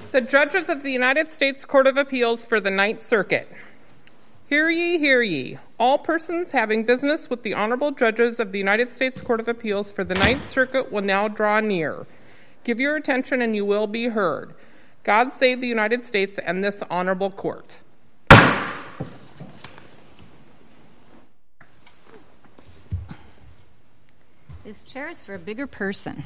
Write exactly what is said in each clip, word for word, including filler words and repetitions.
The judges of the United States Court of Appeals for the Ninth Circuit. Hear ye, hear ye. All persons having business with the Honorable Judges of the United States Court of Appeals for the Ninth Circuit will now draw near. Give your attention and you will be heard. God save the United States and this honorable court. This chair is for a bigger person.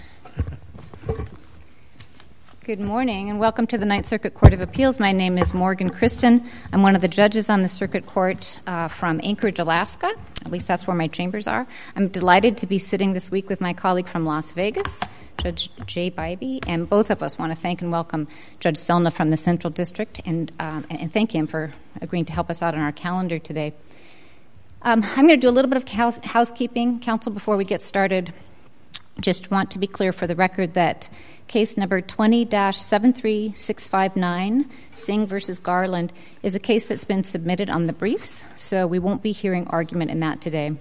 Good morning and welcome to the Ninth Circuit Court of Appeals. My name is Morgan Christen. I'm one of the judges on the Circuit Court uh, from Anchorage, Alaska. At least that's where my chambers are. I'm delighted to be sitting this week with my colleague from Las Vegas, Judge Jay Bybee, and both of us want to thank and welcome Judge Selna from the Central District and, um, and thank him for agreeing to help us out on our calendar today. Um, I'm going to do a little bit of house- housekeeping, counsel, before we get started. Just want to be clear for the record that case number twenty dash seven three six five nine, Singh versus Garland, is a case that's been submitted on the briefs, so we won't be hearing argument in that today.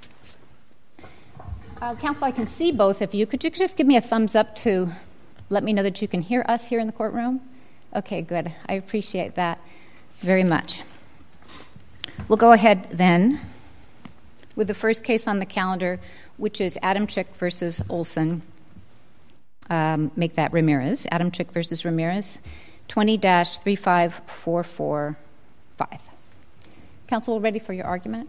Uh, counsel, I can see both of you. Could you just give me a thumbs up to let me know that you can hear us here in the courtroom? Okay, good. I appreciate that very much. We'll go ahead then with the first case on the calendar, which is Adamczyk versus Olson. Um, make that Ramirez. Adamczyk versus Ramirez, twenty dash three five four four five. Counsel, ready for your argument?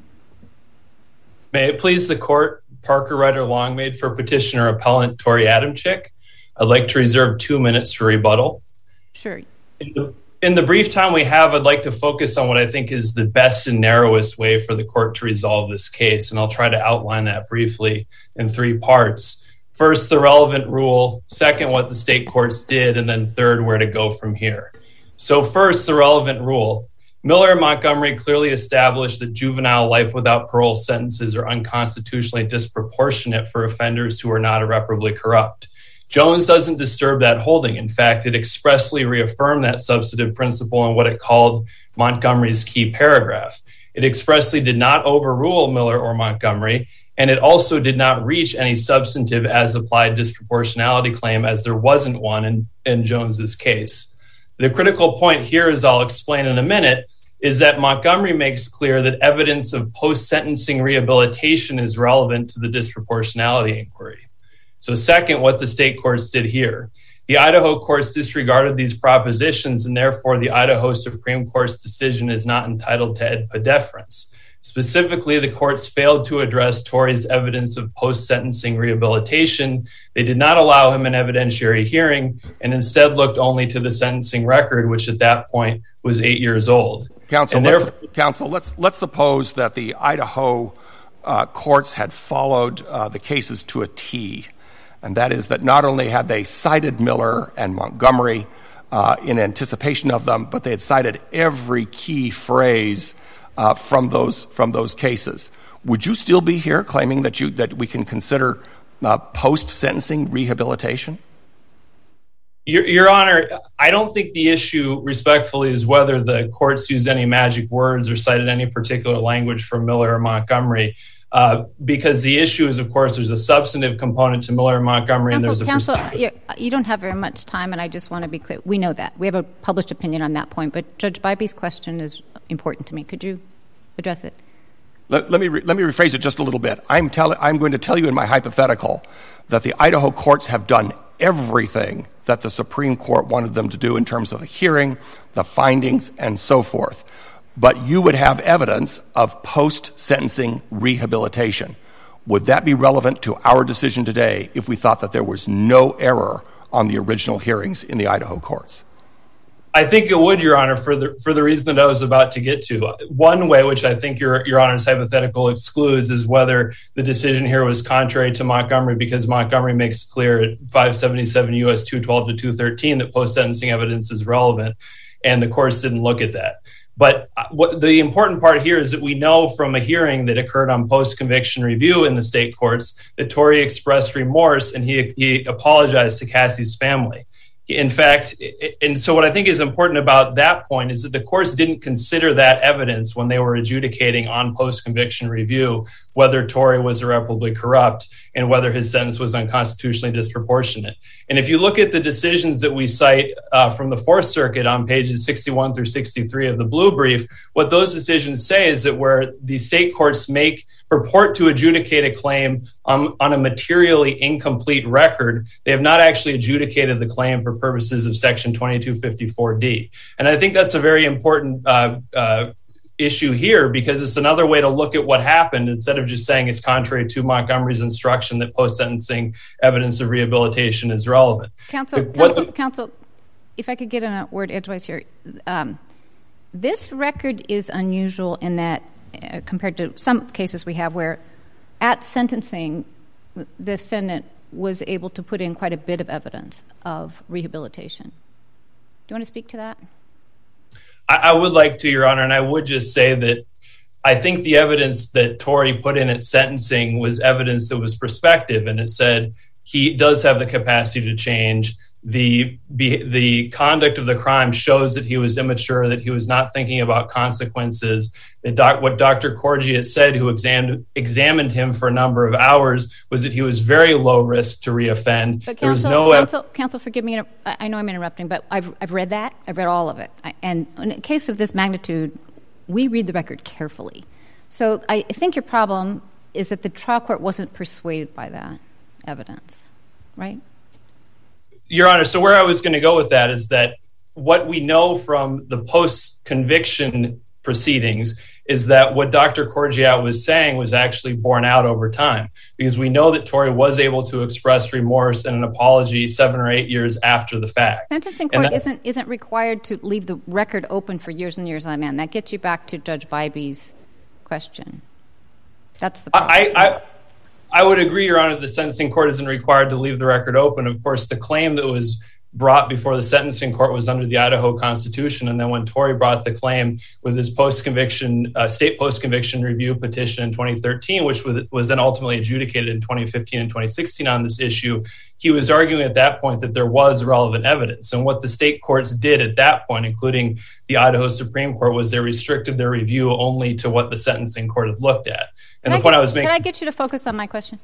May it please the court, Parker Ryder Longmaid for petitioner appellant Tori Adamczyk. I'd like to reserve two minutes for rebuttal. Sure. In the, in the brief time we have, I'd like to focus on what I think is the best and narrowest way for the court to resolve this case, and I'll try to outline that briefly in three parts. First, the relevant rule. Second, what the state courts did. And then third, where to go from here. So first, the relevant rule. Miller and Montgomery clearly established that juvenile life without parole sentences are unconstitutionally disproportionate for offenders who are not irreparably corrupt. Jones doesn't disturb that holding. In fact, it expressly reaffirmed that substantive principle in what it called Montgomery's key paragraph. It expressly did not overrule Miller or Montgomery, and it also did not reach any substantive as-applied disproportionality claim, as there wasn't one in, in Jones's case. The critical point here, as I'll explain in a minute, is that Montgomery makes clear that evidence of post-sentencing rehabilitation is relevant to the disproportionality inquiry. So second, what the state courts did here. The Idaho courts disregarded these propositions, and therefore the Idaho Supreme Court's decision is not entitled to Ed Pedeference. Specifically, the courts failed to address Tori's evidence of post-sentencing rehabilitation. They did not allow him an evidentiary hearing and instead looked only to the sentencing record, which at that point was eight years old. Counsel, let's, counsel, let's, let's suppose that the Idaho uh, courts had followed uh, the cases to a T, and that is that not only had they cited Miller and Montgomery uh, in anticipation of them, but they had cited every key phrase Uh, from those from those cases. Would you still be here claiming that you that we can consider uh, post-sentencing rehabilitation? Your, Your Honor, I don't think the issue, respectfully, is whether the courts used any magic words or cited any particular language from Miller or Montgomery, uh, because the issue is, of course, there's a substantive component to Miller and Montgomery, Counsel, and there's a Counsel, you, you don't have very much time, and I just want to be clear. We know that. We have a published opinion on that point, but Judge Bybee's question is important to me. Could you address it? Let, let me re, let me rephrase it just a little bit. I'm tell, I'm going to tell you in my hypothetical that the Idaho courts have done everything that the Supreme Court wanted them to do in terms of the hearing, the findings, and so forth. But you would have evidence of post-sentencing rehabilitation. Would that be relevant to our decision today if we thought that there was no error on the original hearings in the Idaho courts? I think it would, Your Honor, for the for the reason that I was about to get to. One way, which I think Your, Your Honor's hypothetical excludes, is whether the decision here was contrary to Montgomery, because Montgomery makes clear at five seventy-seven U S two twelve to two thirteen that post-sentencing evidence is relevant, and the courts didn't look at that. But what the important part here is that we know from a hearing that occurred on post-conviction review in the state courts that Tori expressed remorse and he, he apologized to Cassie's family. In fact, and so what I think is important about that point is that the courts didn't consider that evidence when they were adjudicating on post-conviction review whether Torrey was irreparably corrupt and whether his sentence was unconstitutionally disproportionate. And if you look at the decisions that we cite uh, from the Fourth Circuit on pages sixty-one through sixty-three of the blue brief, what those decisions say is that where the state courts make purport to adjudicate a claim on, on a materially incomplete record, they have not actually adjudicated the claim for purposes of Section twenty-two fifty-four D. And I think that's a very important uh, uh, issue here, because it's another way to look at what happened instead of just saying it's contrary to Montgomery's instruction that post-sentencing evidence of rehabilitation is relevant. Counsel, the, counsel, the, counsel, if I could get in a word edgewise here. Um, this record is unusual in that uh, compared to some cases we have where at sentencing, the defendant was able to put in quite a bit of evidence of rehabilitation. Do you want to speak to that? I, I would like to, Your Honor, and I would just say that I think the evidence that Torrey put in at sentencing was evidence that was prospective, and it said he does have the capacity to change. The, the conduct of the crime shows that he was immature, that he was not thinking about consequences. That doc, what Doctor Corgiat said, who examined, examined him for a number of hours, was that he was very low risk to reoffend. But there counsel, was no counsel, counsel, forgive me, I know I'm interrupting, but I've, I've read that. I've read all of it. And in a case of this magnitude, we read the record carefully. So I think your problem is that the trial court wasn't persuaded by that evidence, right? Your Honor, so where I was going to go with that is that what we know from the post-conviction proceedings is that what Doctor Corgiat was saying was actually borne out over time, because we know that Torrey was able to express remorse and an apology seven or eight years after the fact. Sentencing court isn't isn't required to leave the record open for years and years on end. That gets you back to Judge Bybee's question. That's the problem. I, I, I would agree, Your Honor, the sentencing court isn't required to leave the record open. Of course, the claim that was brought before the sentencing court was under the Idaho Constitution. And then when Torrey brought the claim with his post-conviction, uh, state post-conviction review petition in twenty thirteen, which was, was then ultimately adjudicated in twenty fifteen and twenty sixteen on this issue, he was arguing at that point that there was relevant evidence. And what the state courts did at that point, including the Idaho Supreme Court, was they restricted their review only to what the sentencing court had looked at. And can the point I, get, I was making... Can I get you to focus on my question?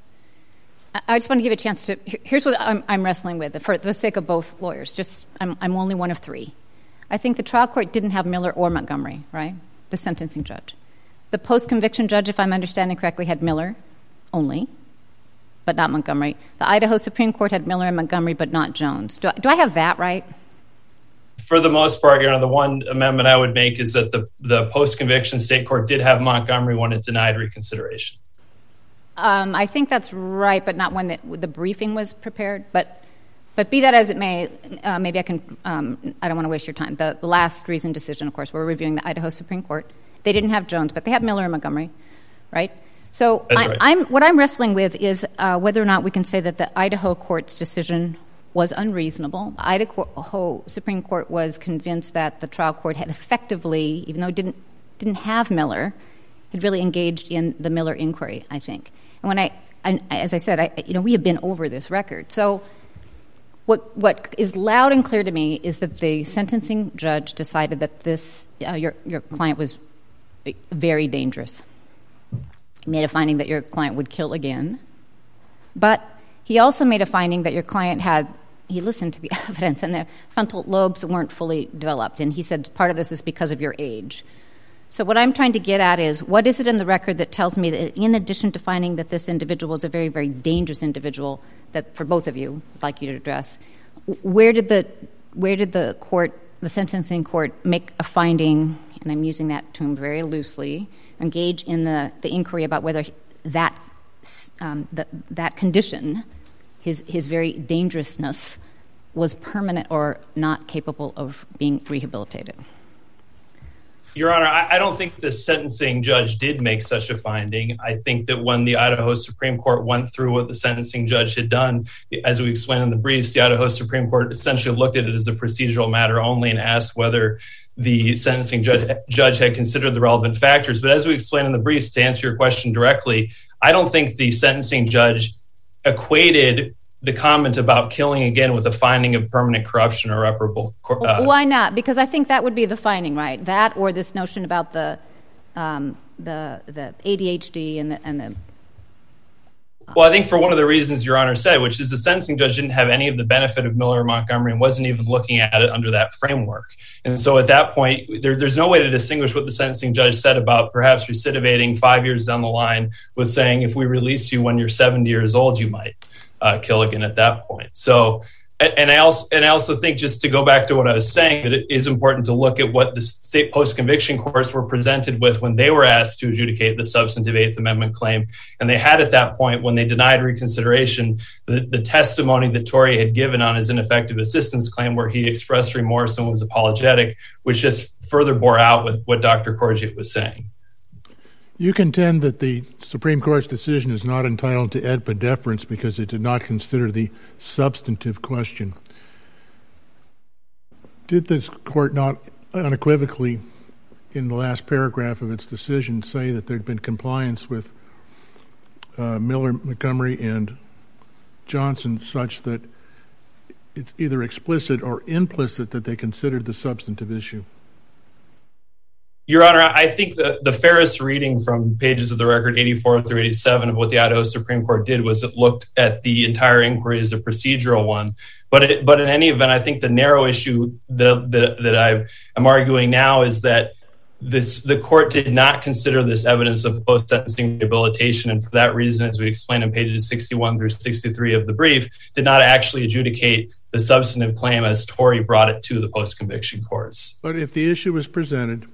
I just want to give you a chance to. Here's what I'm, I'm wrestling with for the sake of both lawyers. Just I'm, I'm only one of three. I think the trial court didn't have Miller or Montgomery, right? The sentencing judge. The post-conviction judge, if I'm understanding correctly, had Miller only, but not Montgomery. The Idaho Supreme Court had Miller and Montgomery, but not Jones. Do I, do I have that right? For the most part, Your Honor, the one amendment I would make is that the, the post-conviction state court did have Montgomery when it denied reconsideration. Um, I think that's right, but not when the, the briefing was prepared. But but be that as it may, uh, maybe I can, um, I don't want to waste your time. The, the last reasoned decision, of course, we're reviewing the Idaho Supreme Court. They didn't have Jones, but they have Miller and Montgomery, right? So I, right. I'm what I'm wrestling with is uh, whether or not we can say that the Idaho court's decision was unreasonable. The Idaho Supreme Court was convinced that the trial court had effectively, even though it didn't, didn't have Miller, had really engaged in the Miller inquiry, I think. And when I, I as I said, I, you know, we have been over this record. So what what is loud and clear to me is that the sentencing judge decided that this uh, your your client was very dangerous. He made a finding that your client would kill again, but he also made a finding that your client had. He listened to the evidence, and the frontal lobes weren't fully developed. And he said part of this is because of your age. So what I'm trying to get at is, what is it in the record that tells me that in addition to finding that this individual is a very, very dangerous individual, that for both of you, I'd like you to address, where did the where did the court, the sentencing court, make a finding, and I'm using that term very loosely, engage in the, the inquiry about whether that um, the, that condition, his his very dangerousness, was permanent or not capable of being rehabilitated? Your Honor, I, I don't think the sentencing judge did make such a finding. I think that when the Idaho Supreme Court went through what the sentencing judge had done, as we explained in the briefs, the Idaho Supreme Court essentially looked at it as a procedural matter only and asked whether the sentencing judge, judge had considered the relevant factors. But as we explained in the briefs, to answer your question directly, I don't think the sentencing judge equated the comment about killing again with a finding of permanent corruption or irreparable. Uh, Why not? Because I think that would be the finding, right? That or this notion about the um, the the A D H D and the and the. Well, I think for one of the reasons Your Honor said, which is the sentencing judge didn't have any of the benefit of Miller or Montgomery and wasn't even looking at it under that framework. And so at that point, there, there's no way to distinguish what the sentencing judge said about perhaps recidivating five years down the line with saying, if we release you when you're seventy years old, you might uh, kill again at that point. So, and I also and I also think, just to go back to what I was saying, that it is important to look at what the state post-conviction courts were presented with when they were asked to adjudicate the substantive Eighth Amendment claim. And they had at that point, when they denied reconsideration, the, the testimony that Torrey had given on his ineffective assistance claim, where he expressed remorse and was apologetic, which just further bore out with what Doctor Courgette was saying. You contend that the Supreme Court's decision is not entitled to A D P A deference because it did not consider the substantive question. Did this court not unequivocally, in the last paragraph of its decision, say that there had been compliance with uh, Miller, Montgomery, and Johnson such that it's either explicit or implicit that they considered the substantive issue? Your Honor, I think the, the fairest reading from pages of the record eighty-four through eighty-seven of what the Idaho Supreme Court did was it looked at the entire inquiry as a procedural one. But it, but in any event, I think the narrow issue that that, that I am arguing now is that this the court did not consider this evidence of post-sentencing rehabilitation, and for that reason, as we explained in pages sixty-one through sixty-three of the brief, did not actually adjudicate the substantive claim as Torrey brought it to the post-conviction courts. But if the issue was presented,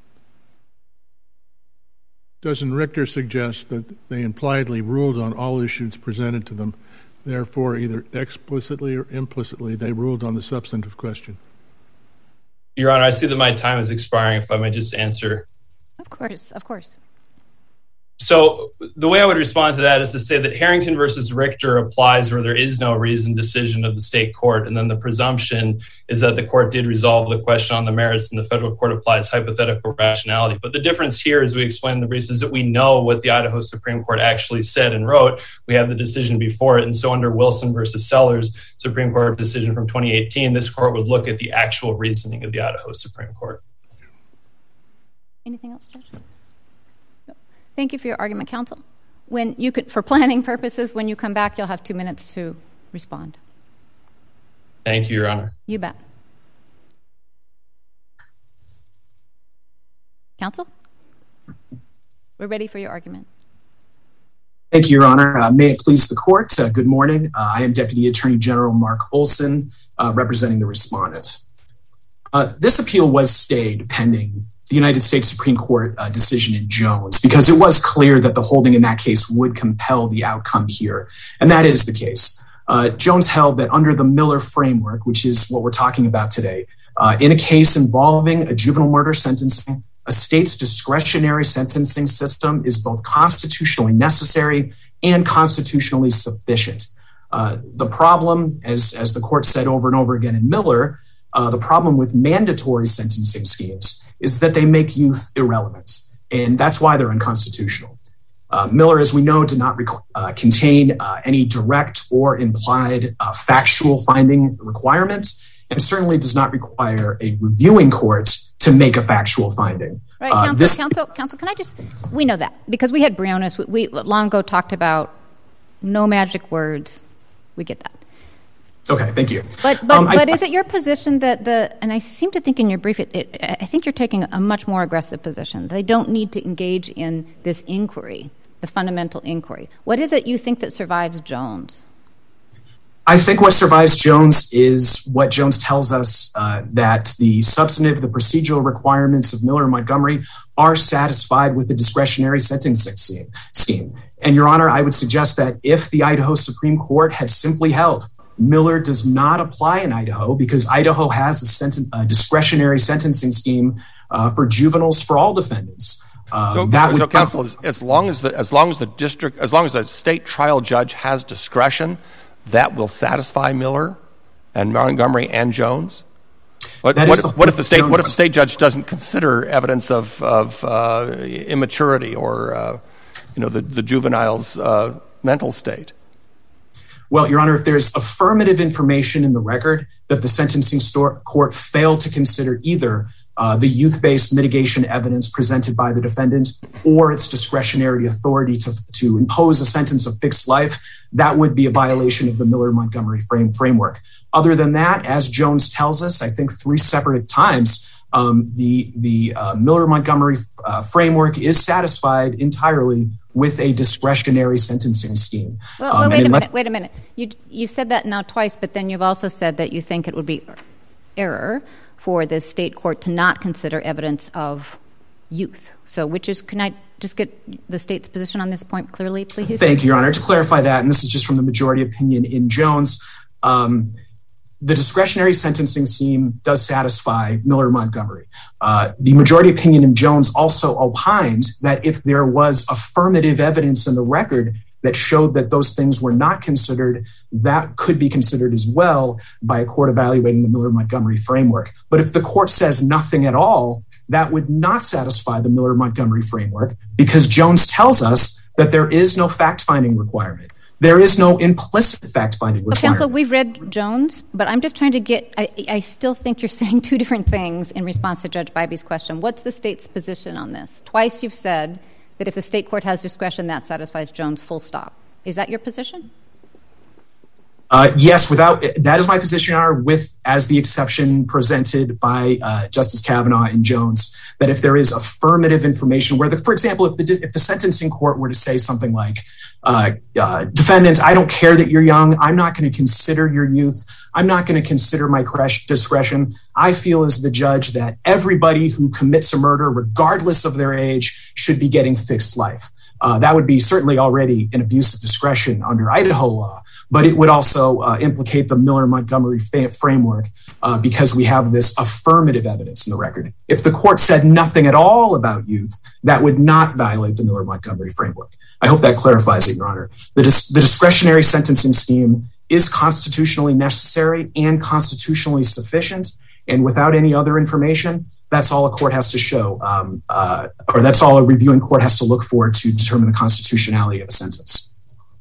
doesn't Richter suggest that they impliedly ruled on all issues presented to them? Therefore, either explicitly or implicitly, they ruled on the substantive question. Your Honor, I see that my time is expiring. If I may just answer. Of course, of course. So the way I would respond to that is to say that Harrington versus Richter applies where there is no reasoned decision of the state court, and then the presumption is that the court did resolve the question on the merits and the federal court applies hypothetical rationality. But the difference here, as we explained in the briefs, is that we know what the Idaho Supreme Court actually said and wrote. We have the decision before it, and so under Wilson versus Sellers, Supreme Court decision from twenty eighteen, this court would look at the actual reasoning of the Idaho Supreme Court. Anything else, Judge? Thank you for your argument, counsel. When you could, for planning purposes, when you come back, you'll have two minutes to respond. Thank you, Your Honor. You bet. Counsel, we're ready for your argument. Thank you, Your Honor. Uh, may it please the court. Uh, good morning. Uh, I am Deputy Attorney General Mark Olson, uh, representing the respondent. Uh, this appeal was stayed pending the United States Supreme Court uh, decision in Jones, because it was clear that the holding in that case would compel the outcome here. And that is the case. Uh, Jones held that under the Miller framework, which is what we're talking about today, uh, in a case involving a juvenile murder sentencing, a state's discretionary sentencing system is both constitutionally necessary and constitutionally sufficient. Uh, the problem, as, as the court said over and over again in Miller, uh, the problem with mandatory sentencing schemes is that they make youth irrelevant, and that's why they're unconstitutional. Uh, Miller, as we know, did not rec- uh, contain uh, any direct or implied uh, factual finding requirements, and certainly does not require a reviewing court to make a factual finding. Right, uh, counsel, this- counsel, counsel, can I just, we know that, because we had Briones, we, we long ago talked about no magic words. We get that. Okay, thank you. But but, um, but I, is it your position that the, and I seem to think in your brief, it, it, I think you're taking a much more aggressive position. They don't need to engage in this inquiry, the fundamental inquiry. What is it you think that survives Jones? I think what survives Jones is what Jones tells us, uh, that the substantive, the procedural requirements of Miller and Montgomery are satisfied with the discretionary sentencing scheme. And, Your Honor, I would suggest that if the Idaho Supreme Court had simply held Miller does not apply in Idaho because Idaho has a, senten- a discretionary sentencing scheme uh, for juveniles for all defendants. Uh, so, that so would counsel, as, as long as the as long as the district, as long as the state trial judge has discretion, that will satisfy Miller and Montgomery and Jones. What, what, if, what if the state Jones. what if the state judge doesn't consider evidence of of uh, immaturity or uh, you know the the juvenile's uh, mental state? Well, Your Honor, if there's affirmative information in the record that the sentencing court failed to consider either uh, the youth-based mitigation evidence presented by the defendant or its discretionary authority to, to impose a sentence of fixed life, that would be a violation of the Miller-Montgomery frame, framework. Other than that, as Jones tells us, I think three separate times, um, the, the uh, Miller-Montgomery uh, framework is satisfied entirely with a discretionary sentencing scheme. Well, well um, wait a minute, wait a minute. You, you said that now twice, but then you've also said that you think it would be error for the state court to not consider evidence of youth. So which is, can I just get the state's position on this point clearly, please? Thank you, Your Honor. To clarify that, and this is just from the majority opinion in Jones, um, the discretionary sentencing scheme does satisfy Miller-Montgomery. Uh, the majority opinion in Jones also opines that if there was affirmative evidence in the record that showed that those things were not considered, that could be considered as well by a court evaluating the Miller-Montgomery framework. But if the court says nothing at all, that would not satisfy the Miller-Montgomery framework because Jones tells us that there is no fact-finding requirement. There is no implicit fact-finding requirement. Well, counsel, we've read Jones, but I'm just trying to get, I, I still think you're saying two different things in response to Judge Bybee's question. What's the state's position on this? Twice you've said that if the state court has discretion, that satisfies Jones, full stop. Is that your position? Uh, yes, without that is my position, Your Honor, with as the exception presented by uh, Justice Kavanaugh in Jones, that if there is affirmative information where, the, for example, if the, if the sentencing court were to say something like, uh, uh, defendant, I don't care that you're young. I'm not going to consider your youth. I'm not going to consider my discretion. I feel as the judge that everybody who commits a murder, regardless of their age, should be getting fixed life. Uh, that would be certainly already an abuse of discretion under Idaho law, but it would also uh, implicate the Miller-Montgomery fa- framework uh, because we have this affirmative evidence in the record. If the court said nothing at all about youth, that would not violate the Miller-Montgomery framework. I hope that clarifies it, Your Honor. The, dis- the discretionary sentencing scheme is constitutionally necessary and constitutionally sufficient, and without any other information, that's all a court has to show, um, uh, or that's all a reviewing court has to look for to determine the constitutionality of a sentence.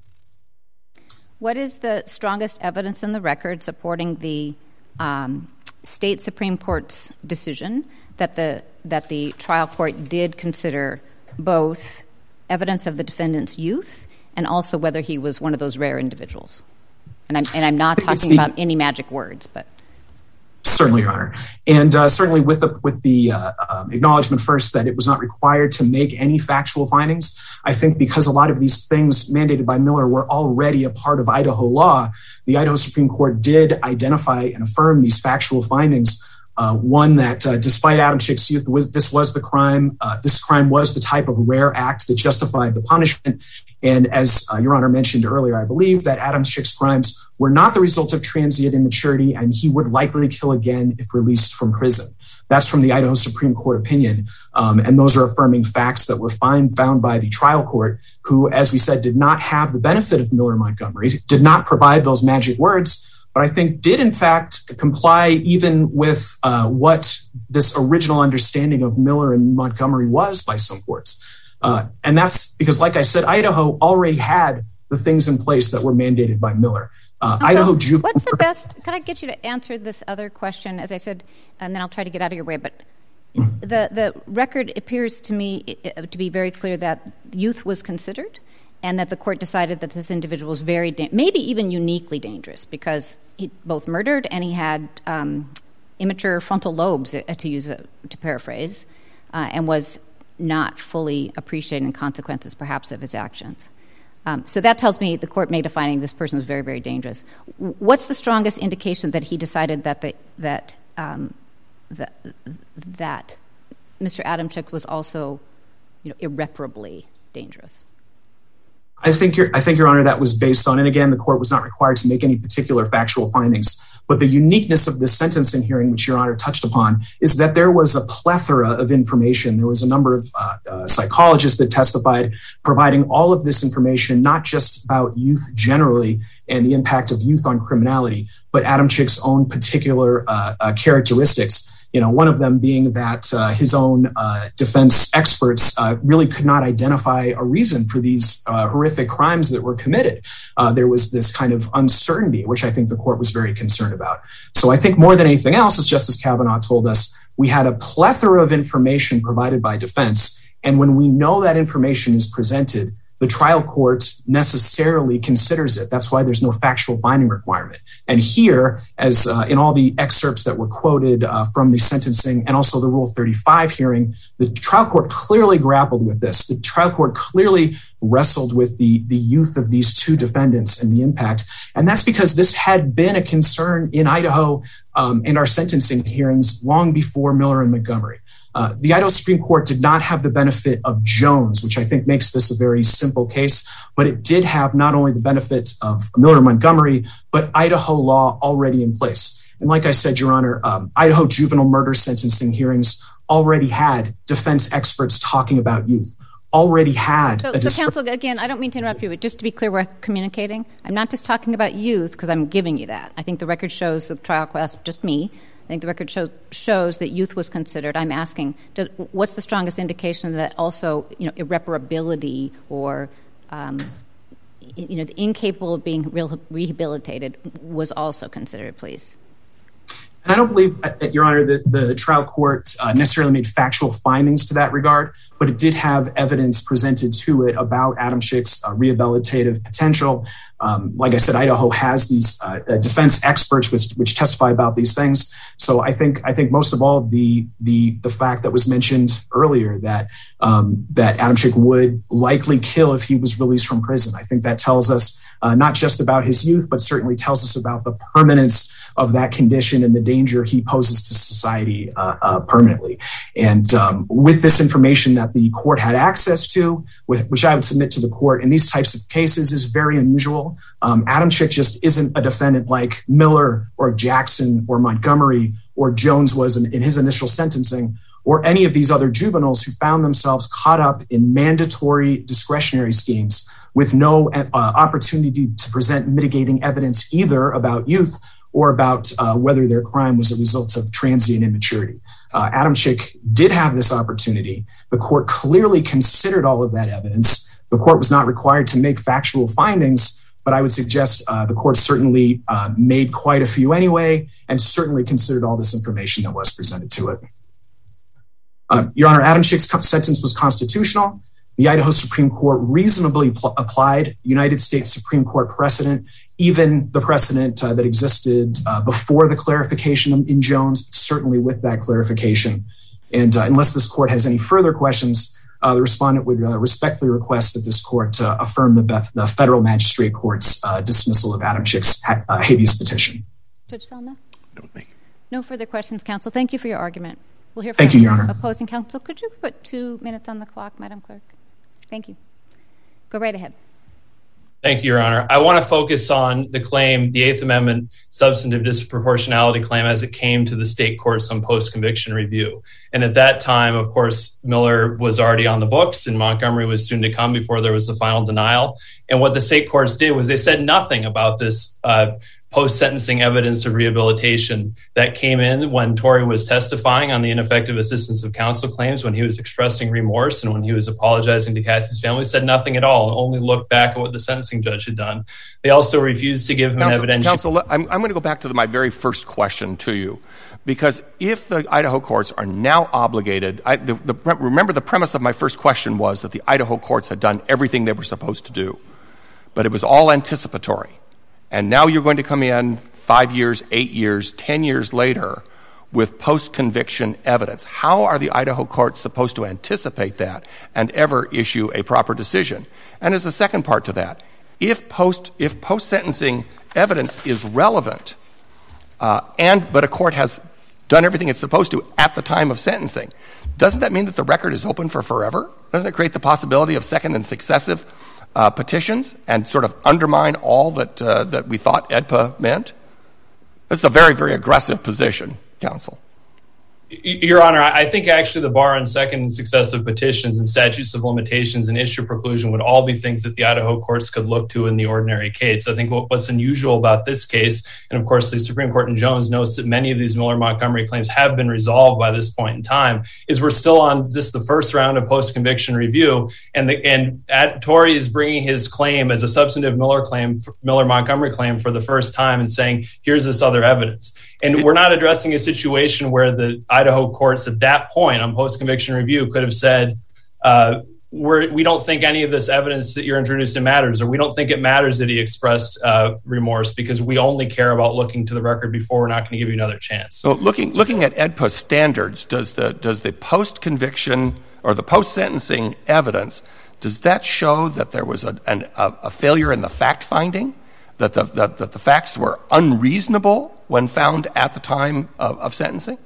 What is the strongest evidence in the record supporting the um, state Supreme Court's decision that the that the trial court did consider both evidence of the defendant's youth and also whether he was one of those rare individuals? And I'm and I'm not talking the, about any magic words, but. Certainly, Your Honor. And uh, certainly with the, with the uh, um, acknowledgement first that it was not required to make any factual findings. I think because a lot of these things mandated by Miller were already a part of Idaho law, the Idaho Supreme Court did identify and affirm these factual findings. Uh, one that uh, despite Adam Schick's youth, was, this was the crime. Uh, this crime was the type of rare act that justified the punishment. And as uh, Your Honor mentioned earlier, I believe that Adam Schick's crimes were not the result of transient immaturity, and he would likely kill again if released from prison. That's from the Idaho Supreme Court opinion. Um, and those are affirming facts that were find, found by the trial court, who, as we said, did not have the benefit of Miller-Montgomery, did not provide those magic words, but I think did, in fact, comply even with uh, what this original understanding of Miller and Montgomery was by some courts. Uh, and that's because, like I said, Idaho already had the things in place that were mandated by Miller. Uh, okay. Idaho juvenile. What's the best? Could I get you to answer this other question? As I said, and then I'll try to get out of your way. But the the record appears to me to be very clear that youth was considered, and that the court decided that this individual was very, da- maybe even uniquely dangerous because he both murdered and he had um, immature frontal lobes, to use a, to paraphrase, uh, and was not fully appreciating the consequences, perhaps, of his actions. Um, so that tells me the court made a finding this person was very, very dangerous. What's the strongest indication that he decided that the, that um, that that Mister Adamczyk was also, you know, irreparably dangerous? I think, your, I think, Your Honor, that was based on, and again, the court was not required to make any particular factual findings. But the uniqueness of this sentencing hearing, which Your Honor touched upon, is that there was a plethora of information. There was a number of uh, uh, psychologists that testified, providing all of this information, not just about youth generally and the impact of youth on criminality, but Adamczyk's own particular uh, uh, characteristics. You know, one of them being that uh, his own uh, defense experts uh, really could not identify a reason for these uh, horrific crimes that were committed. Uh, there was this kind of uncertainty, which I think the court was very concerned about. So I think more than anything else, as Justice Kavanaugh told us, we had a plethora of information provided by defense. And when we know that information is presented, the trial court necessarily considers it. That's why there's no factual finding requirement. And here, as uh, in all the excerpts that were quoted uh, from the sentencing and also the Rule thirty-five hearing, the trial court clearly grappled with this. The trial court clearly wrestled with the, the youth of these two defendants and the impact. And that's because this had been a concern in Idaho um, in our sentencing hearings long before Miller and Montgomery. Uh, the Idaho Supreme Court did not have the benefit of Jones, which I think makes this a very simple case, but it did have not only the benefit of Miller and Montgomery, but Idaho law already in place. And like I said, Your Honor, um, Idaho juvenile murder sentencing hearings already had defense experts talking about youth, already had. So, a so dis- counsel, again, I don't mean to interrupt you, but just to be clear, we're communicating. I'm not just talking about youth because I'm giving you that. I think the record shows the trial court, that's just me. I think the record shows, shows that youth was considered. I'm asking, does, what's the strongest indication that also, you know, irreparability or, um, you know, the incapable of being re- rehabilitated was also considered, please? And I don't believe, Your Honor, that the trial court uh, necessarily made factual findings to that regard, but it did have evidence presented to it about Adam Schick's uh, rehabilitative potential. Um, like I said, Idaho has these uh, defense experts which, which testify about these things. So I think I think most of all the the the fact that was mentioned earlier that um, that Adam Schick would likely kill if he was released from prison. I think that tells us uh, not just about his youth, but certainly tells us about the permanence of that condition and the danger he poses to society uh, uh, permanently. And um, with this information that the court had access to, with, which I would submit to the court in these types of cases, is very unusual. Um, Adam Schick just isn't a defendant like Miller or Jackson or Montgomery or Jones was in, in his initial sentencing, or any of these other juveniles who found themselves caught up in mandatory discretionary schemes with no uh, opportunity to present mitigating evidence either about youth or about uh, whether their crime was a result of transient immaturity. Uh, Adam Schick did have this opportunity. The court clearly considered all of that evidence. The court was not required to make factual findings, but I would suggest uh, the court certainly uh, made quite a few anyway, and certainly considered all this information that was presented to it. Uh, Your Honor, Adam Schick's sentence was constitutional. The Idaho Supreme Court reasonably pl- applied United States Supreme Court precedent, even the precedent uh, that existed uh, before the clarification in Jones, certainly with that clarification. And uh, unless this court has any further questions, uh, the respondent would uh, respectfully request that this court uh, affirm the, the federal magistrate court's uh, dismissal of Adam Schick's ha- uh, habeas petition. Judge Selma? No, thank you. No further questions, counsel. Thank you for your argument. We'll hear from Thank you, Your Honor. Opposing counsel. Could you put two minutes on the clock, Madam Clerk? Thank you. Go right ahead. Thank you, Your Honor. I want to focus on the claim, the Eighth Amendment substantive disproportionality claim as it came to the state courts on post-conviction review. And at that time, of course, Miller was already on the books and Montgomery was soon to come before there was the final denial. And what the state courts did was they said nothing about this uh, post-sentencing evidence of rehabilitation that came in when Torrey was testifying on the ineffective assistance of counsel claims, when he was expressing remorse and when he was apologizing to Cassie's family, said nothing at all and only looked back at what the sentencing judge had done. They also refused to give him counsel, an evidentiary... Counsel, I'm, I'm going to go back to the, my very first question to you, because if the Idaho courts are now obligated, I, the, the, remember the premise of my first question was that the Idaho courts had done everything they were supposed to do, but it was all anticipatory. And now you're going to come in five years, eight years, ten years later with post-conviction evidence. How are the Idaho courts supposed to anticipate that and ever issue a proper decision? And as a second part to that, if post if post-sentencing evidence is relevant, uh, and but a court has done everything it's supposed to at the time of sentencing, doesn't that mean that the record is open for forever? Doesn't it create the possibility of second and successive Uh, petitions and sort of undermine all that uh, that we thought E D P A meant? This is a very, very aggressive position, counsel. Your Honor, I think actually the bar on second and successive petitions and statutes of limitations and issue preclusion would all be things that the Idaho courts could look to in the ordinary case. I think what, what's unusual about this case, and of course the Supreme Court in Jones notes that many of these Miller-Montgomery claims have been resolved by this point in time, is we're still on just the first round of post-conviction review, and the, and at, Torrey is bringing his claim as a substantive Miller claim, Miller-Montgomery claim for the first time and saying, here's this other evidence. And we're not addressing a situation where the Idaho courts at that point on post-conviction review could have said, uh, we're, we don't think any of this evidence that you're introducing matters, or we don't think it matters that he expressed uh, remorse because we only care about looking to the record before. We're not going to give you another chance. So looking looking at E D P A standards, does the does the post-conviction or the post-sentencing evidence, does that show that there was a, an, a, a failure in the fact-finding, that the, that, that the facts were unreasonable when found at the time of, of sentencing?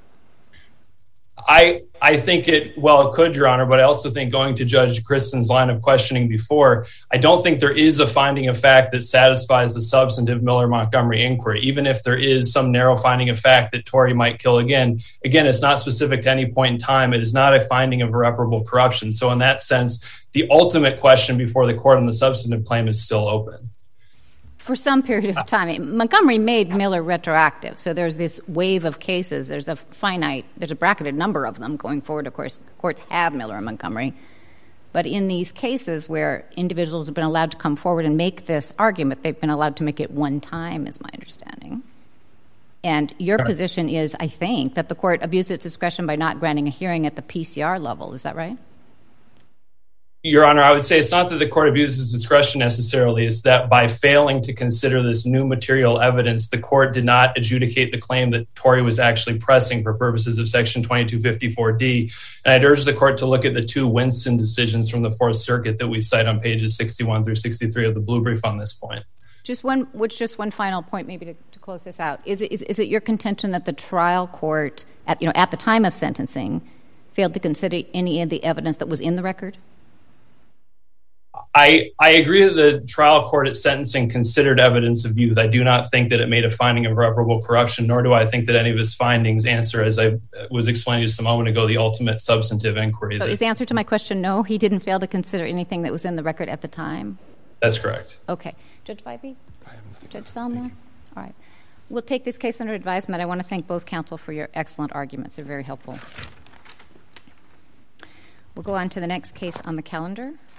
I I think it, well, it could, Your Honor, but I also think going to Judge Kristen's line of questioning before, I don't think there is a finding of fact that satisfies the substantive Miller-Montgomery inquiry, even if there is some narrow finding of fact that Torrey might kill again. Again, it's not specific to any point in time. It is not a finding of irreparable corruption. So in that sense, the ultimate question before the court on the substantive claim is still open. For some period of time. Montgomery made Miller retroactive, so there's this wave of cases. There's a finite, there's a bracketed number of them going forward. Of course, courts have Miller and Montgomery. But in these cases where individuals have been allowed to come forward and make this argument, they've been allowed to make it one time, is my understanding. And your right. position is, I think, that the court abused its discretion by not granting a hearing at the P C R level. Is that right? Your Honor, I would say it's not that the court abuses discretion necessarily. It's that by failing to consider this new material evidence, the court did not adjudicate the claim that Torrey was actually pressing for purposes of Section twenty-two fifty-four D. And I'd urge the court to look at the two Winston decisions from the Fourth Circuit that we cite on pages sixty-one through sixty-three of the blue brief on this point. Just one, which just one final point, maybe to, to close this out. Is it, is, is it your contention that the trial court, at you know, at the time of sentencing, failed to consider any of the evidence that was in the record? I, I agree that the trial court at sentencing considered evidence of youth. I do not think that it made a finding of irreparable corruption, nor do I think that any of his findings answer, as I was explaining just a moment ago, the ultimate substantive inquiry. So that, is the answer to my question no? He didn't fail to consider anything that was in the record at the time? That's correct. Okay. Judge Bybee? Judge Selma? All right. We'll take this case under advisement. I want to thank both counsel for your excellent arguments. They're very helpful. We'll go on to the next case on the calendar.